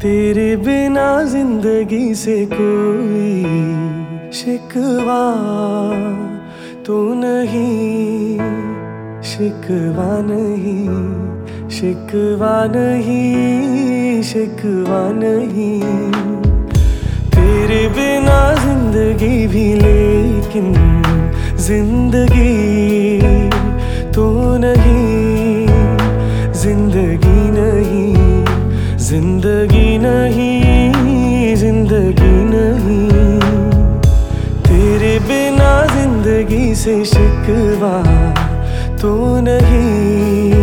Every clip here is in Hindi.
तेरे बिना जिंदगी से कोई शिकवा तो नहीं, शिकवा नहीं, शिकवा नहीं, शिकवा नहीं। तेरे बिना जिंदगी भी लेकिन जिंदगी तो नहीं, जिंदगी नहीं, जिंदगी नहीं, जिंदगी नहीं। तेरे बिना जिंदगी से शिकवा तो नहीं।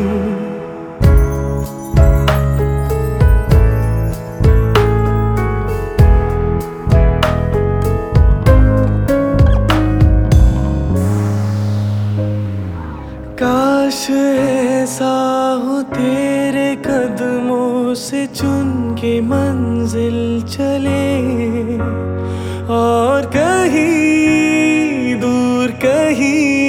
काश ऐसा हो तेरे कदमों से चुन के मंजिल चले, और कहीं दूर कहीं।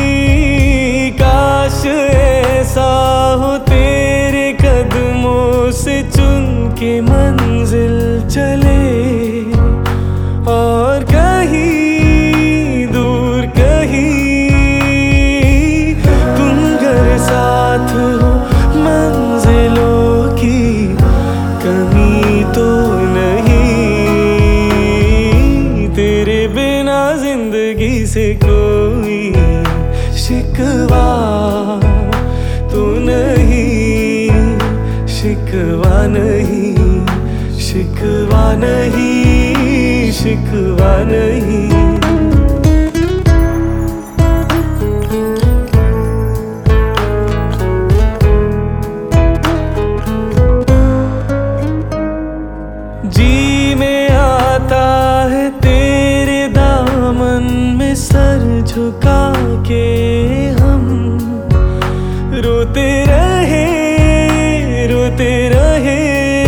काश ऐसा हो तेरे कदमों से चुन के मंजिल चले, और कहीं दूर कहीं। साथ हो मंजिलों की कमी तो नहीं। तेरे बिना जिंदगी से कोई शिकवा तो नहीं, शिकवा नहीं, शिकवा नहीं, शिकवा नहीं। जी में आता है तेरे दामन में सर झुका के हम रोते रहे, रोते रहे।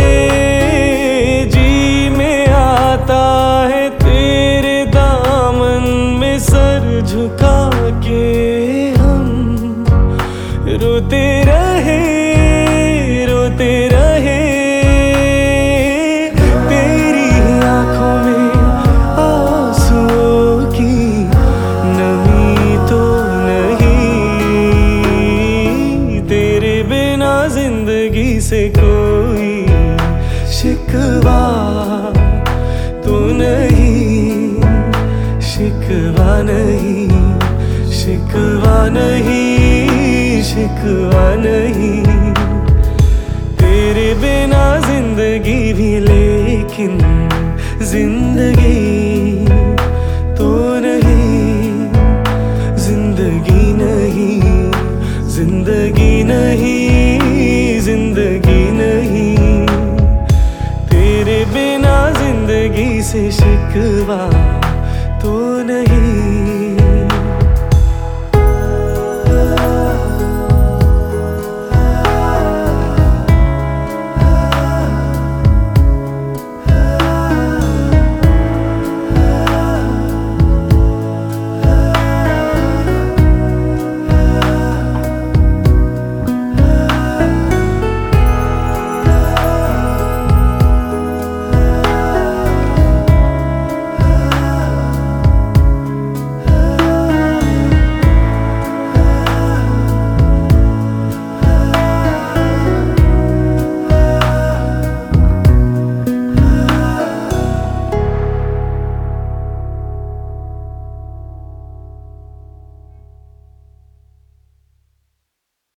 जी में आता है तेरे दामन में सर झुका के हम रोते रहे, रोते रहे। जिंदगी से कोई शिकवा तो नहीं, शिकवा नहीं, शिकवा नहीं, शिकवा नहीं। तेरे बिना जिंदगी भी लेकिन जिंदगी